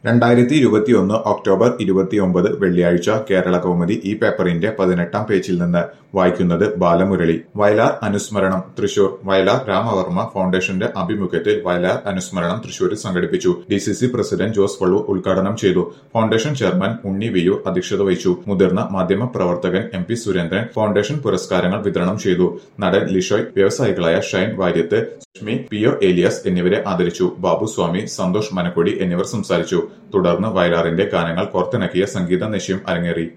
2021 October 29 വെള്ളിയാഴ്ച കേരള കൗമുദി ഈ പേപ്പറിന്റെ 18-ാം പേജിൽ നിന്ന് വായിക്കുന്നത് ബാലമുരളി. വയലാർ അനുസ്മരണം തൃശൂർ. വയലാർ രാമവർമ്മ ഫൗണ്ടേഷന്റെ ആഭിമുഖ്യത്തിൽ വയലാർ അനുസ്മരണം തൃശൂരിൽ സംഘടിപ്പിച്ചു. DCC പ്രസിഡന്റ് ജോസ് വള്ളൂർ ഉദ്ഘാടനം ചെയ്തു. ഫൗണ്ടേഷൻ ചെയർമാൻ ഉണ്ണി വിയൂർ അധ്യക്ഷത വഹിച്ചു. മുതിർന്ന മാധ്യമ പ്രവർത്തകൻ MP സുരേന്ദ്രൻ ഫൗണ്ടേഷൻ പുരസ്കാരങ്ങൾ വിതരണം ചെയ്തു. നടൻ ലിഷോയ്, വ്യവസായികളായ ഷൈൻ വാര്യത്ത്, ലക്ഷ്മി, PO ഏലിയാസ് എന്നിവരെ ആദരിച്ചു. ബാബു സ്വാമി, സന്തോഷ് മനക്കൊടി എന്നിവർ സംസാരിച്ചു. തുടർന്ന് വയലാറിന്റെ ഗാനങ്ങൾ കോർത്തിണക്കിയ സംഗീത നിശയും അരങ്ങേറി.